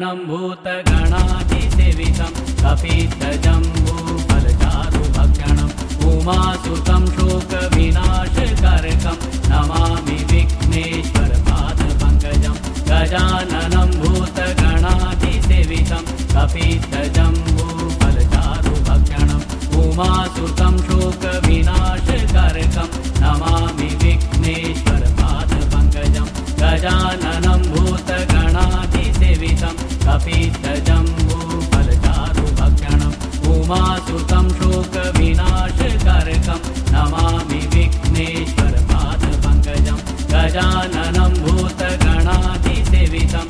गजाननं भूतगणाधिसेवितं कपित्थजम्बूफलचारुभक्षणम् उमासुतं शोकविनाशकारकं Namami विघ्नेश्वरपादपङ्कजं गजाननं भूतगणाधिसेवितं कपित्थजम्बूफलचारुभक्षणम् उमासुतं शोकविनाशकारकं Namami विघ्नेश्वरपादपङ्कजं गजाननं भूतगणाधिसेवितं कपित्थजम्बूफलचारुभक्षणम् उमासुतं शोकविनाशकारकं Namami विघ्नेश्वरपादपङ्कजं गजाननं भूतगणाधिसेवितं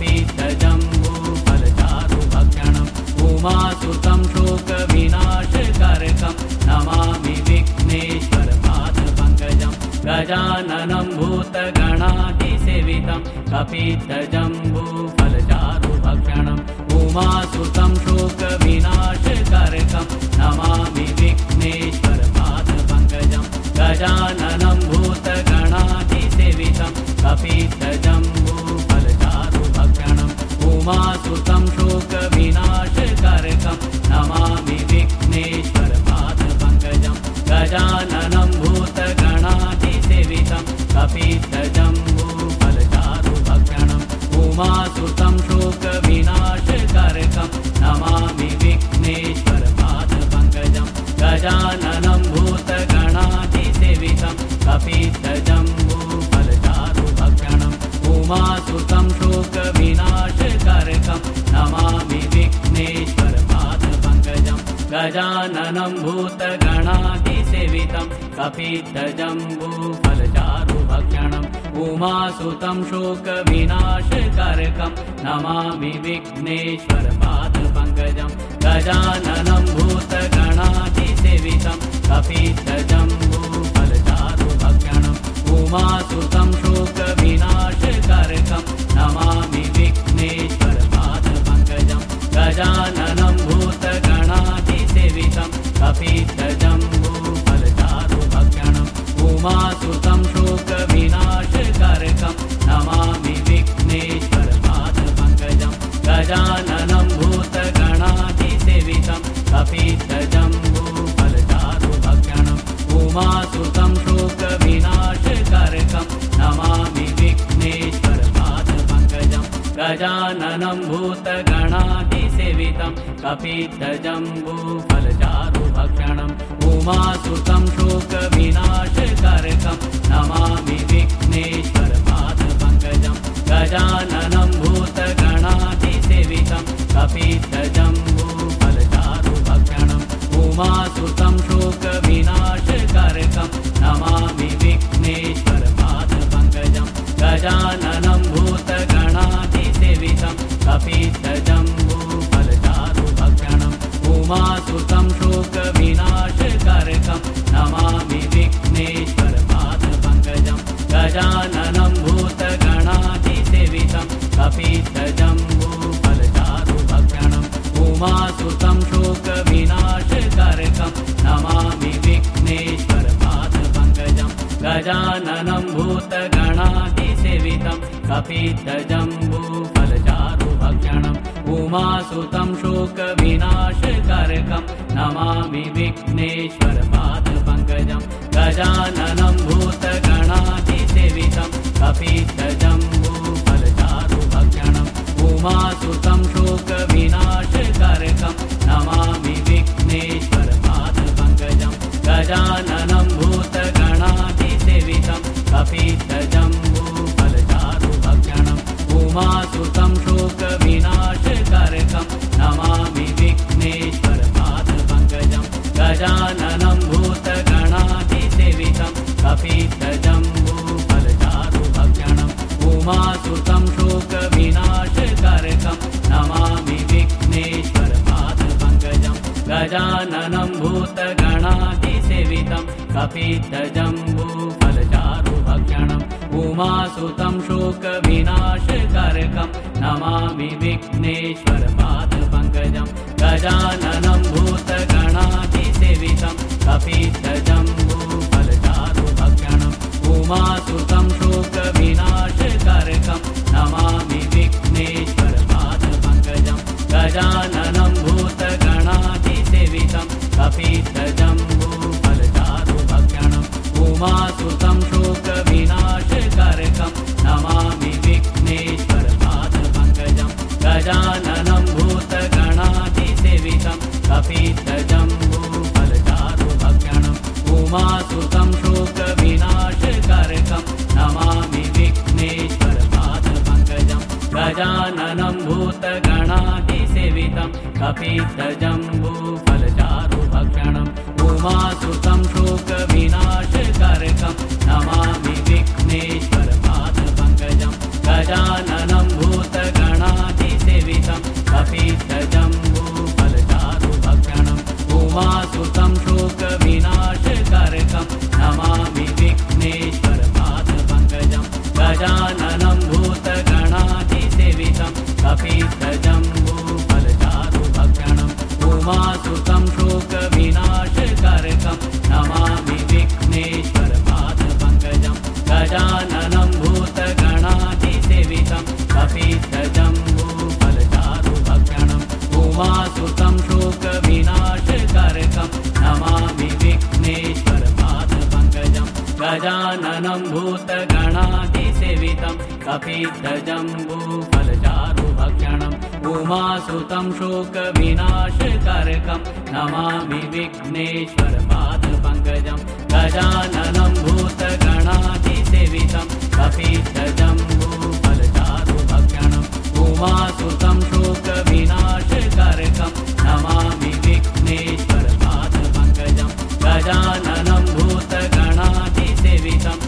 कपित्थजम्बूफलचारुभक्षणम् उमासुतं शोकविनाशकारकं Namami विघ्नेश्वरपादपङ्कजं गजाननं भूतगणाधिसेवितं कपित्थजम्बूफलचारुभक्षणम् उमासुतं शोकविनाशकारकं Namami विघ्नेश्वरपादपङ्कजं गजाननं भूतगणाधिसेवितं कपित्थजम्बूफलचारुभक्षणम् उमासुतं शोकविनाशकारकं Namami विघ्नेश्वरपादपङ्कजं गजाननं भूतगणाधिसेवितं कपित्थजम्बूफलचारुभक्षणम् उमासुतं शोकविनाशकारकं Namami विघ्नेश्वरपादपङ्कजं गजाननं भूतगणाधिसेवितं कपित्थजम्बूफलचारुभक्षणम् उमासुतं शोकविनाशकारकं Namami विघ्नेश्वरपादपङ्कजं गजाननं भूतगणाधिसेवितं कपित्थजम्बूफलचारुभक्षणम् उमासुतं शोकविनाशकारकं Namami विघ्नेश्वरपादपङ्कजं गजाननं भूतगणाधिसेवितं कपित्थजम्बूफलचारुभक्षणम् उमासुतं शोकविनाशकारकं Namami विघ्नेश्वरपादपङ्कजं गजाननं भूतगणाधिसेवितं कपित्थजम्बूफलचारुभक्षणम् उमासुतं शोकविनाशकारकं Namami विघ्नेश्वरपादपङ्कजं गजाननं भूतगणाधिसेवितं कपित्थजम्बूफलचारुभक्षणम् उमासुतं शोकविनाशकारकं Namami विघ्नेश्वरपादपङ्कजं गजाननं भूतगणाधिसेवितं कपित्थजम्बूफलचारुभक्षणम् उमासुतं शोकविनाशकारकं Namami विघ्नेश्वरपादपङ्कजं गजाननं भूतगणाधिसेवितं कपित्थजम्बूफलचारुभक्षणम् उमासुतं शोकविनाशकारकं Namami विघ्नेश्वरपादपङ्कजं गजाननं भूतगणाधिसेवितं कपित्थजम्बूफलचारुभक्षणम् उमासुतं शोकविनाशकारकं Namami विघ्नेश्वरपादपङ्कजं गजाननं भूतगणाधिसेवितं कपित्थजम्बूफलचारुभक्षणम् उमासुतं शोकविनाशकारकं Namami विघ्नेश्वरपादपङ्कजं गजाननं भूतगणाधिसेवितं कपित्थजम्बूफलचारुभक्षणम् उमासुतं शोकविनाशकारकं Namami विघ्नेश्वरपादपङ्कजं गजाननं भूतगणाधिसेवितं कपित्थजम्बूफलचारुभक्षणम् उमासुतं शोकविनाशकारकं Namami विघ्नेश्वरपादपङ्कजं गजाननं भूतगणाधिसेवितं कपित्थजम्बूफलचारुभक्षणम् उमासुतं शोकविनाशकारकं Namami विघ्नेश्वरपादपङ्कजं गजाननं भूतगणाधिसेवितं कपित्थजम्बूफलचारुभक्षणम् उमासुतं शोकविनाशकारकं Namami विघ्नेश्वरपादपङ्कजं गजाननं भूतगणाधिसेवितं कपित्थजम्बूफलचारुभक्षणम् उमासुतं शोकविनाशकारकं Namami विघ्नेश्वरपादपङ्कजं गजाननं भूतगणाधिसेवितं कपित्थजम्बूफलचारुभक्षणम् उमासुतं शोकविनाशकारकं Namami विघ्नेश्वरपादपङ्कजं गजाननं भूतगणाधिसेवितं कपित्थजम्बूफलचारुभक्षणम् उमासुतं शोकविनाशकारकं Namami विघ्नेश्वरपादपङ्कजं गजाननं भूतगणाधिसेवितं कपित्थजम्बूफलचारुभक्षणम् उमासुतं शोकविनाशकारकं Namami विघ्नेश्वरपादपङ्कजं गजाननं भूतगणाधिसेवितं कपित्थजम्बूफलचारुभक्षणम् उमासुतं शोकविनाशकारकं Namami विघ्नेश्वरपादपङ्कजं गजाननं भूतगणाधिसेवितं कपित्थजम्बूफलचारुभक्षणम् उमासुतं शोकविनाशकारकं Namami विघ्नेश्वरपादपङ्कजं गजाननं भूतगणाधिसेवितं कपित्थजम्बूफलचारुभक्षणम् उमासुतं शोकविनाशकारकं Namami विघ्नेश्वरपादपङ्कजं गजाननं भूतगणाधिसेवितं कपित्थजम्बूफलचारुभक्षणम् उमासुतं शोकविनाशकारकं Namami विघ्नेश्वरपादपङ्कजं गजाननं भूतगणाधिसेवितं कपित्थजम्बूफलचारुभक्षणम् उमासुतं शोकविनाशकारकं Namami विघ्नेश्वरपादपङ्कजं गजाननं भूतगणाधिसेवितं कपित्थजम्बूफलचारुभक्षणम् उमासुतं शोकविनाशकारकं Namami विघ्नेश्वरपादपङ्कजं गजाननं भूतगणाधिसेवितं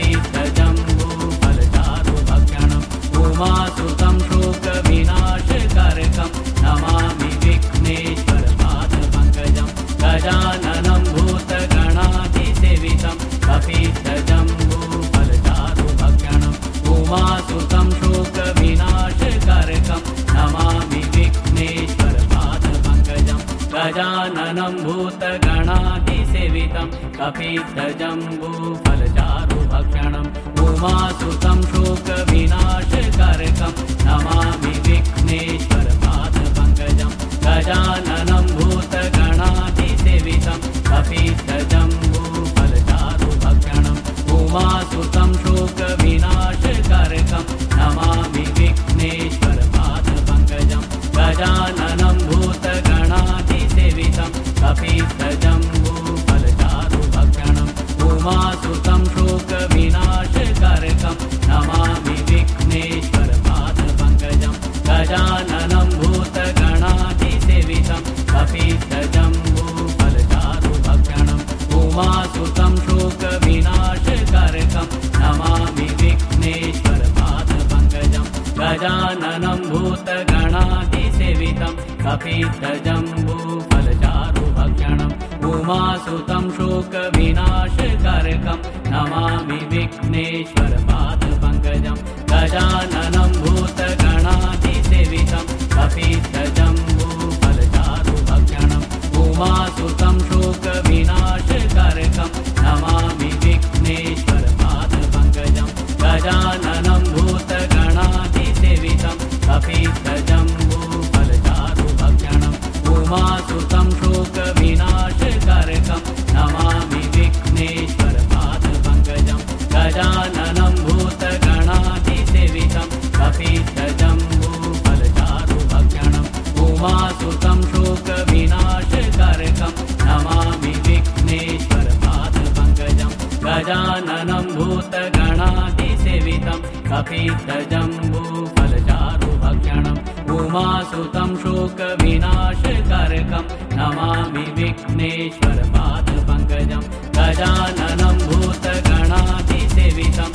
कपित्थजम्बूफलचारुभक्षणम् उमासुतं शोकविनाशकारकं Namami विघ्नेश्वरपादपङ्कजं गजाननं भूतगणाधिसेवितं कपित्थजम्बूफलचारुभक्षणम् उमासुतं शोकविनाशकारकं Namami विघ्नेश्वरपादपङ्कजं गजाननं भूतगणाधिसेवितं कपित्थजम्बूफलचारुभक्षणम् उमासुतं शोकविनाशकारकं Namami विघ्नेश्वरपादपङ्कजं गजाननं भूतगणाधिसेवितं कपित्थजम्बूफलचारुभक्षणम् उमासुतं शोकविनाशकारकं Namami विघ्नेश्वरपादपङ्कजं गजाननं भूतगणाधिसेवितं कपित्थजम्बूफलचारुभक्षणम् उमासुतं शोकविनाशकारकं Namami विघ्नेश्वरपादपङ्कजं गजाननं भूतगणाधिसेवितं कपित्थजम्बूफलचारुभक्षणम् उमासुतं शोकविनाशकारकं Namami विघ्नेश्वरपादपङ्कजं गजाननं भूतगणाधिसेवितं कपित्थजम्बूफलचारुभक्षणम् उमासुतं शोकविनाशकारकं Namami विघ्नेश्वरपादपङ्कजं गजाननं भूतगणाधिसेवितं कपित्थजम्बूफलचारुभक्षणम् उमासुतं शोकविनाशकारकं Namami विघ्नेश्वरपादपङ्कजं गजाननं भूतगणाधिसेवितं कपित्थजम्बूफलचारुभक्षणम् उमासुतं शोकविनाशकारकं Namami विघ्नेश्वरपादपङ्कजं गजाननं भूतगणाधिसेवितं कपित्थजम्बूफलचारुभक्षणम् उमासुतं शोकविनाशकारकं Namami विघ्नेश्वरपादपङ्कजं गजाननं भूतगणाधिसेवितं कपित्थजम्बूफलचारुभक्षणम् उमासुतं शोकविनाशकारकं Namami विघ्नेश्वरपादपङ्कजं गजाननं भूतगणाधिसेवितं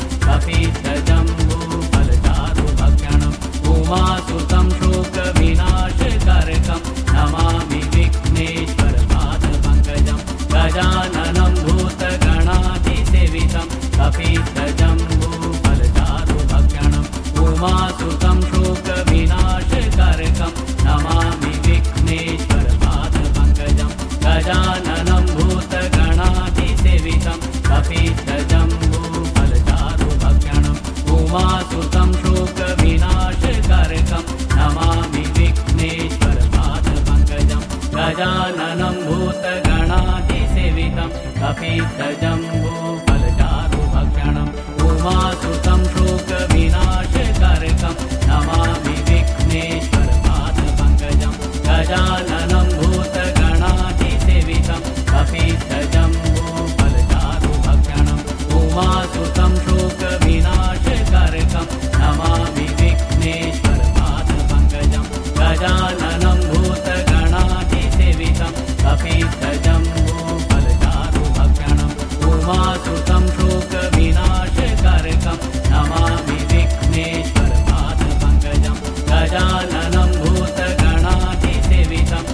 कपित्थजम्बूफलचारुभक्षणम् उमासुतं शोकविनाशकारकं Namami विघ्नेश्वरपादपङ्कजं गजाननं भूतगणाधिसेवितं कपित्थजम्बूफलचारुभक्षणम् उमासुतं शोकविनाशकारकं Namami विघ्नेश्वरपादपङ्कजं गजाननं गजाननं भूतगणाधिसेवितं कपित्थजम्बूफलचारुभक्षणम् उमासुतं शोकविनाशकारकं Namami विघ्नेश्वरपादपङ्कजं गजाननं भूतगणाधिसेवितं कपित्थजम्बूफलचारुभक्षणम् उमासुतं शोकविनाशकारकं Namami विघ्नेश्वरपादपङ्कजं गजाननं भूतगणाधिसेवितं कपित्थजम्बूफलचारुभक्षणम् उमासुतं शोकविनाशकारकं Namami विघ्नेश्वरपादपङ्कजं गजाननं भूतगणाधिसेवितं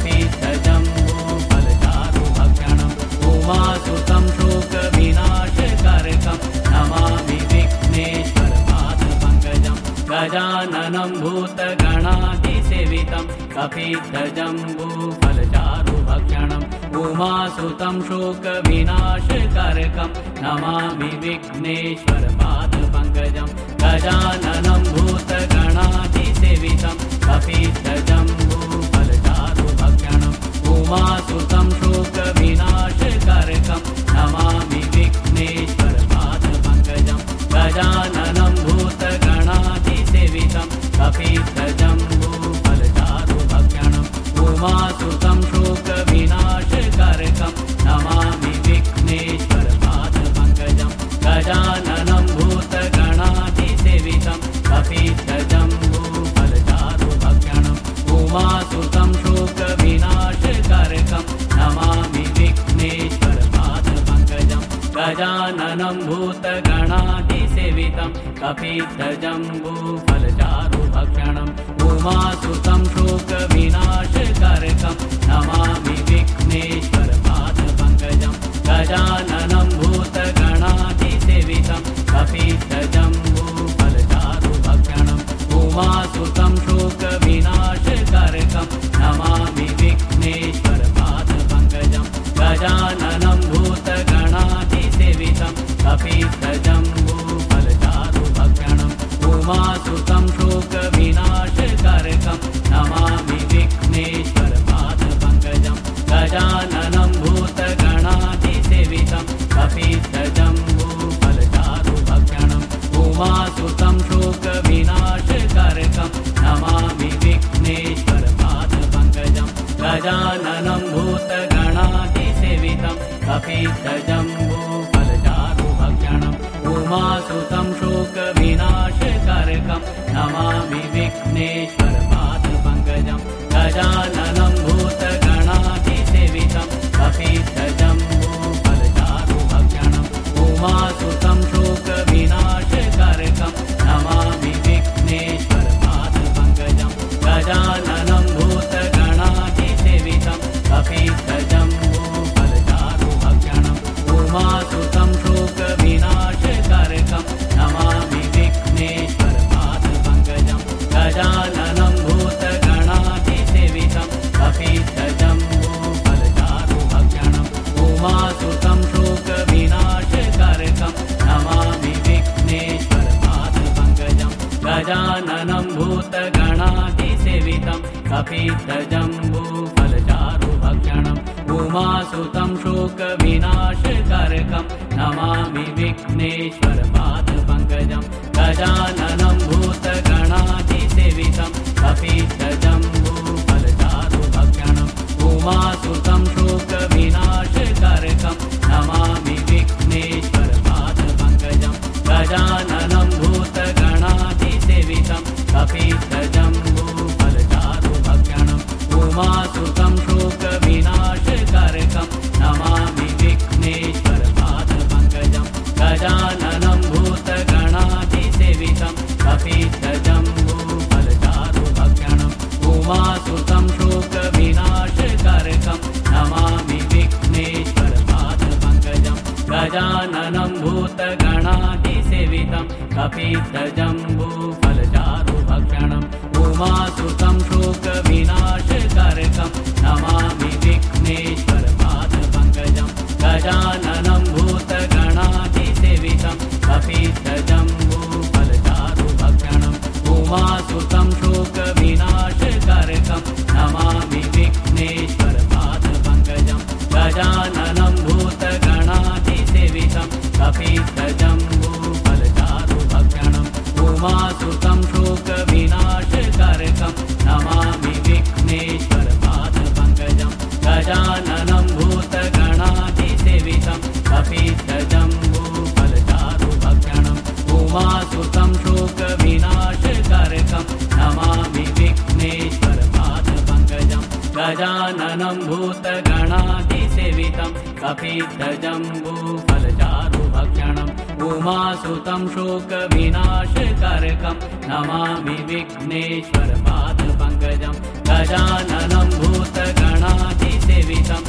कपित्थजम्बूफलचारुभक्षणम् उमासुतं शोकविनाशकारकं Namami विघ्नेश्वरपादपङ्कजं गजाननं भूतगणाधिसेवितं कपित्थजम्बूफलचारुभक्षणम् उमासुतं शोकविनाशकारकं Namami विघ्नेश्वरपादपङ्कजं गजाननं भूतगणाधिसेवितं कपित्थजम्बूफलचारुभक्षणम् उमासुतं शोकविनाशकारकं Namami विघ्नेश्वरपादपङ्कजं गजाननं भूतगणाधिसेवितं कपित्थजम्बूफलचारुभक्षणम् उमासुतं शोकविनाशकारकं Namami विघ्नेश्वरपादपङ्कजं गजाननं भूतगणाधिसेवितं कपित्थजम्बूफलचारुभक्षणम् उमासुतं शोकविनाशकारकं Namami विघ्नेश्वरपादपङ्कजं गजाननं भूतगणाधिसेवितं कपित्थजम्बूफलचारुभक्षणम् उमासुतं शोकविनाशकारकं Namami विघ्नेश्वरपादपङ्कजं गजाननं भूतगणाधिसेवितं कपित्थजम्बूफलचारुभक्षणम् उमासुतं शोकविनाशकारकं Namami विघ्नेश्वरपादपङ्कजं गजाननं भूतगणाधिसेवितं कपित्थजम्बूफलचारुभक्षणम् उमासुतं शोकविनाशकारकं Namami विघ्नेश्वरपादपङ्कजं गजाननं भूतगणाधिसेवितं कपित्थजम्बूफलचारुभक्षणम् उमासुतं शोकविनाशकारकं Namami विघ्नेश्वरपादपङ्कजं गजाननं भूतगणाधिसेवितं कपित्थजम्बूफलचारुभक्षणम् उमासुतं शोकविनाशकारकं Namami विघ्नेश्वरपादपङ्कजं गजाननं भूतगणाधिसेवितं कपित्थजम्बूफलचारुभक्षणम् उमासुतं शोकविनाशकारकं Namami विघ्नेश्वरपादपङ्कजं गजाननं भूतगणाधिसेवितं कपित्थजम्बूफलचारुभक्षणम् उमासुतं शोकविनाशकारकं Namami विघ्नेश्वरपादपङ्कजं गजाननं भूतगणाधिसेवितं कपित्थजम्बूफलचारुभक्षणम् उमासुतं शोकविनाशकारकं Namami विघ्नेश्वरपादपङ्कजं गजाननं भूतगणाधिसेवितं कपित्थजम्बूफलचारुभक्षणम् उमासुतं शोकविनाशकारकं Namami विघ्नेश्वरपादपङ्कजं गजाननं भूतगणाधिसेवितं कपित्थजम्बूफलचारुभक्षणम् उमासुतं शोकविनाशकारकं Namami विघ्नेश्वरपादपङ्कजं गजाननं भूतगणाधिसेवितं कपित्थजम्बूफलचारुभक्षणम् उमासुतं शोकविनाशकारकं Namami विघ्नेश्वरपादपङ्कजं गजाननं भूतगणाधिसेवितं कपित्थजम्बूफलचारुभक्षणम् उमासुतं शोकविनाशकारकं गजाननं भूतगणाधिसेवितं कपित्थजम्बूफलचारुभक्षणम् उमासुतं शोकविनाशकारकं Namami विघ्नेश्वरपादपङ्कजं गजाननं भूतगणाधिसेवितं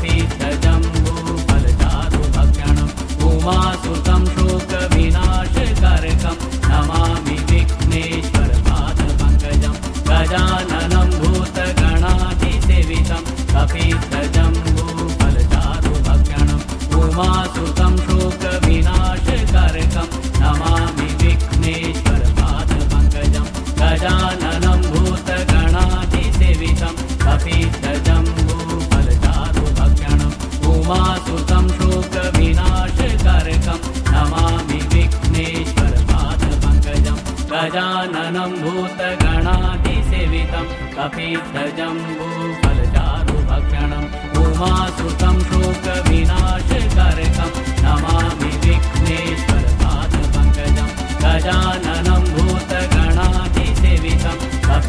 कपित्थजम्बूफलचारुभक्षणम् उमासुतं शोकविनाशकारकं Namami विघ्नेश्वरपादपङ्कजं गजाननं भूतगणाधिसेवितं कपित्थजम्बूफलचारुभक्षणम् उमासुतं शोकविनाशकारकं Namami विघ्नेश्वरपादपङ्कजं गजाननं भूतगणाधिसेवितं कपित्थजम्बूफलचारुभक्षणम् उमासुतं शोकविनाशकारकं Namami विघ्नेश्वरपादपङ्कजं गजाननं भूतगणाधिसेवितं कपित्थजम्बूफलचारुभक्षणम् उमासुतं शोकविनाशकारकं Namami विघ्नेश्वरपादपङ्कजं गजाननं भूतगणाधिसेवितं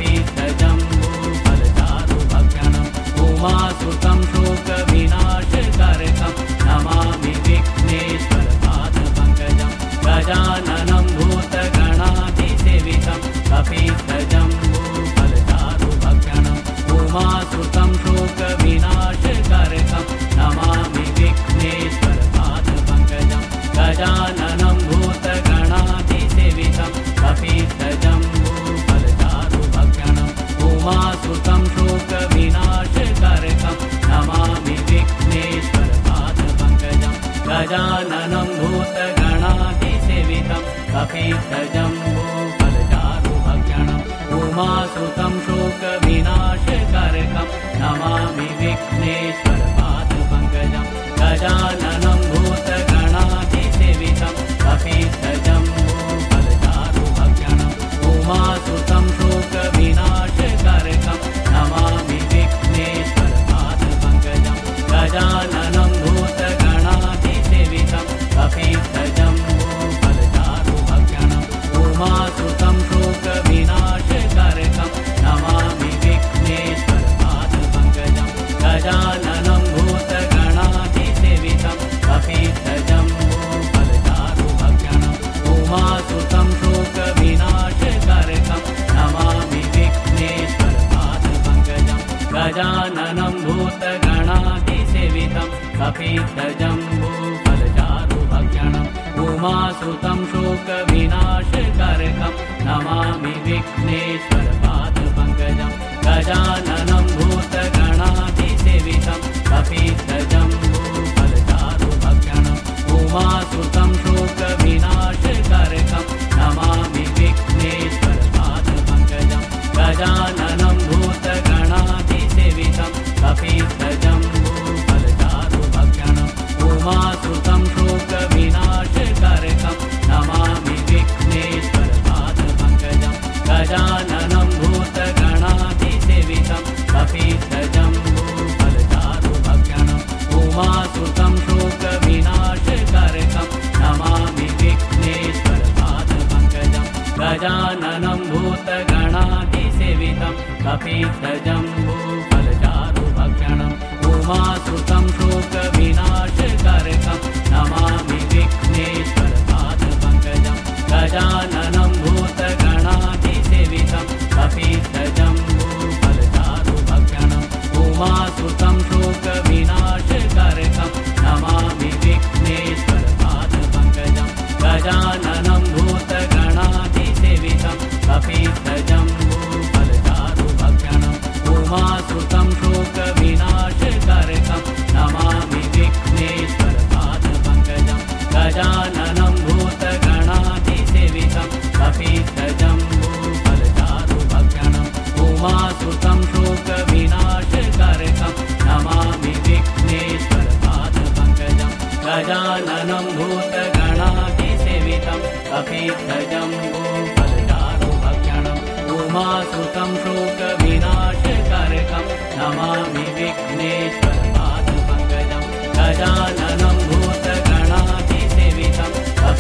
कपित्थजम्बूफलचारुभक्षणम् उमासुतं शोकविनाशकारकं Namami विघ्नेश्वरपादपङ्कजं गजाननं भूतगणाधिसेवितं कपित्थजम्बूफलचारुभक्षणम् उमासुतं शोकविनाशकारकं Namami विघ्नेश्वरपादपङ्कजं गजाननं भूतगणाधिसेवितं कपित्थजम्बूफलचारुभक्षणम् उमासुतं शोकविनाशकारकं Namami विघ्नेश्वरपादपङ्कजं गजाननं भूतगणाधिसेवितं कपित्थजम्बूफलचारुभक्षणम् उमासुतं शोकविनाशकारकं Namami विघ्नेश्वरपादपङ्कजं गजाननं भूतगणाधिसेवितं कपित्थजम्बूफलचारुभक्षणम् उमासुतं शोकविनाशकारकं Namami विघ्नेश्वरपादपङ्कजं गजाननं भूतगणाधिसेवितं कपित्थजम्बूफलचारुभक्षणम् उमासुतं शोकविनाशकारकं Namami विघ्नेश्वरपादपङ्कजं गजाननं भूतगणाधिसेवितं कपित्थजम्बूफलचारुभक्षणम् उमासुतं शोकविनाशकारकं Namami विघ्नेश्वरपादपङ्कजं गजाननं भूतगणाधिसेवितं कपित्थजम्बूफलचारुभक्षणम् उमासुतं शोकविनाशकारकं Namami विघ्नेश्वरपादपङ्कजं गजाननं भूतगणाधिसेवितं कपित्थजम्बूफलचारुभक्षणम् उमासुतं शोकविनाशकारकं Namami विघ्नेश्वरपादपङ्कजं गजाननं भूतगणाधिसेवितं कपित्थजम्बूफलचारुभक्षणम् उमासुतं शोकविनाशकारकं Namami विघ्नेश्वरपादपङ्कजं गजाननं भूतगणाधिसेवितं कपित्थजम्बूफलचारुभक्षणम् उमासुतं शोकविनाशकारकं Namami विघ्नेश्वरपादपङ्कजं गजाननं भूतगणाधिसेवितं कपित्थजम्बूफलचारुभक्षणम् उमासुतं शोकविनाशकारकं Namami विघ्नेश्वरपादपङ्कजं गजाननं भूतगणाधिसेवितं कपित्थजम्बूफलचारुभक्षणम् उमासुतं शोकविनाशकारकं Namami विघ्नेश्वरपादपङ्कजं गजाननं भूतगणाधिसेवितं कपित्थजम्बूफलचारुभक्षणम् उमासुतं शोकविनाशकारकं Namami विघ्नेश्वरपादपङ्कजं गजाननं भूतगणाधिसेवितं कपित्थजम्बूफलचारुभक्षणम् उमासुतं शोकविनाशकारकं Namami विघ्नेश्वरपादपङ्कजं गजाननं भूतगणाधिसेवितं कपित्थजम्बूफलचारुभक्षणम् उमासुतं शोकविनाशकारकं Namami विघ्नेश्वरपादपङ्कजं गजाननं भूतगणाधिसेवितं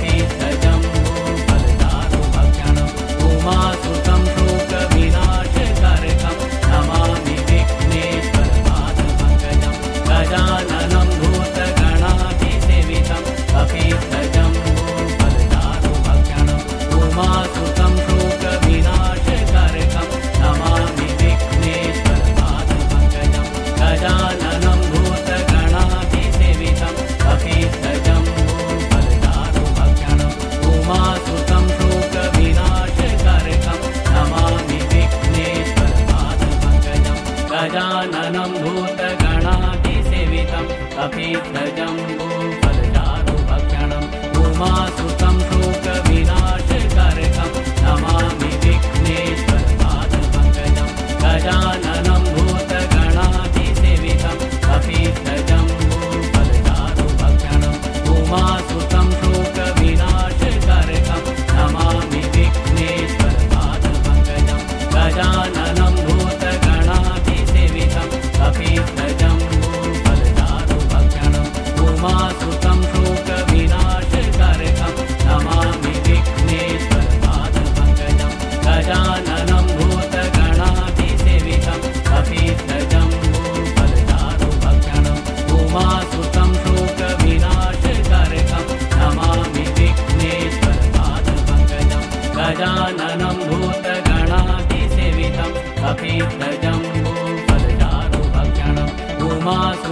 कपित्थजम्बूफलचारुभक्षणम् उमासुतं शोकविनाशकारकं Namami विघ्नेश्वरपादपङ्कजं गजाननं भूतगणाधिसेवितं कपित्थजम्बूफलचारुभक्षणम् उमासुतं शोकविनाशकारकं Namami विघ्नेश्वरपादपङ्कजं गजाननं भूतगणाधिसेवितं कपित्थजम्बूफलचारुभक्षणम् उमासुतं शोकविनाशकारकं Namami विघ्नेश्वरपादपङ्कजं गजाननं भूतगणाधिसेवितं कपित्थजम्बूफलचारुभक्षणम् उमासुतं शोकविनाशकारकं Namami विघ्नेश्वरपादपङ्कजं गजाननं भूतगणाधिसेवितं कपित्थजम्बूफलचारुभक्षणम् उमासुतं शोकविनाशकारकं Namami विघ्नेश्वरपादपङ्कजं गजाननं भूतगणाधिसेवितं कपित्थजम्बूफलचारुभक्षणम् उमासुतं